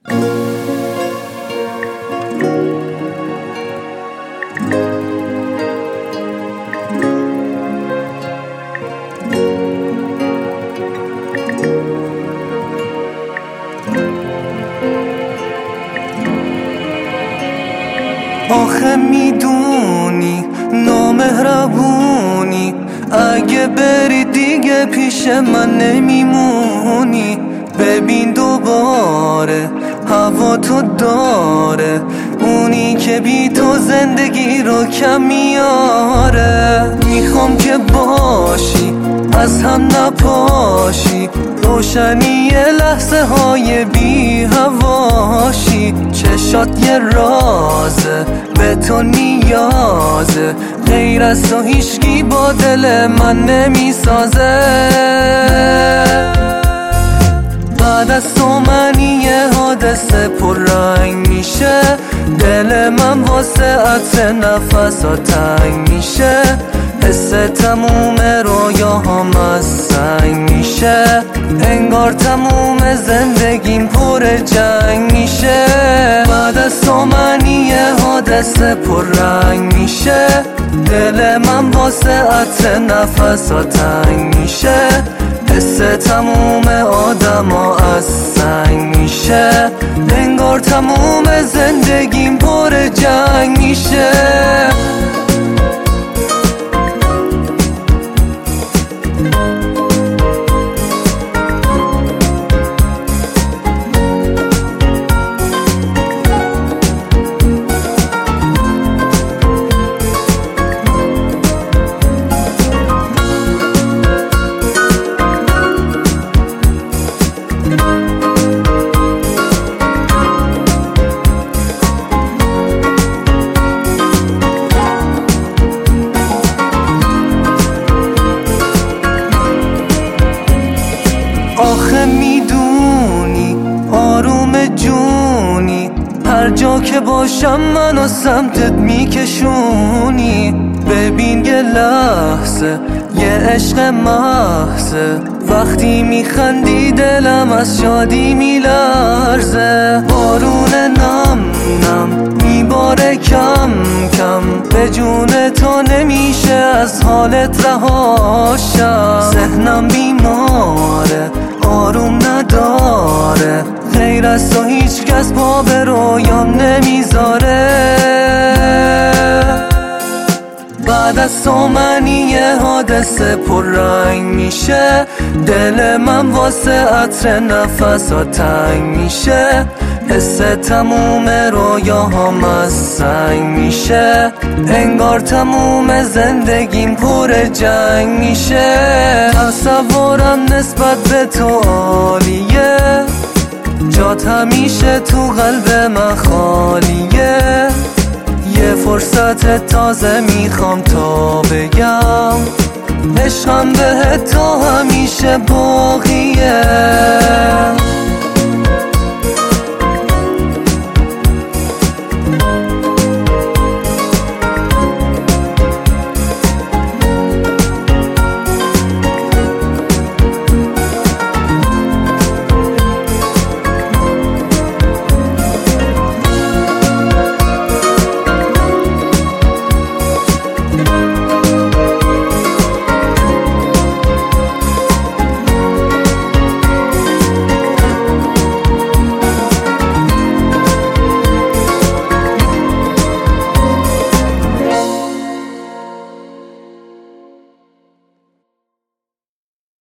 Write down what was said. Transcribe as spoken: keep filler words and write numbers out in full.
آخه میدونی نامهربونی، اگه بری دیگه پیش من نمیمونی. ببین دوباره هوا تو داره، اونی که بی تو زندگی رو کم میاره. میخوام که باشی از هم نپاشی، روشنی یه لحظه های بی هواشی. چشات یه رازه به تو نیازه، غیر از تو هیچکی با دل من نمیسازه. بعد از تو منی یه حادثه پر رنگ میشه، دل من واسه عطر نفسات تنگ میشه. حس تموم رویاهام از سنگ میشه، انگار تموم زندگیم پر جنگ میشه. بعد از تو منی یه حادثه پر رنگ میشه، دل من واسه عطر نفسات تنگ میشه. حس تموم آدما از سنگ میشه، انگار تموم زندگیم پر جنگ میشه. آخه میدونی آروم جونی، هر جا که باشم منو سمتت میکشونی. ببین یه لحظه یه عشق محضه، وقتی میخندی دلم از شادی میلرزه. بارون نم نم میباره کم کم، به جون تو نمیشه از حالت رهاشم. ذهنم بیماره آروم نداره، غیر از تو هیچ کس پا به رویام نمیذاره. بعد از تو منی یه حادثه پر رنگ میشه، دل من واسه عطر نفسات تنگ میشه. حس تموم رویاهام از سنگ میشه، انگار تموم زندگیم پر جنگ میشه. تصورم نسبت به تو عالیه، جات همیشه تو قلب من خالیه. یه فرصت تازه میخوام تا بگم، عشقم به تو همیشه باقیه.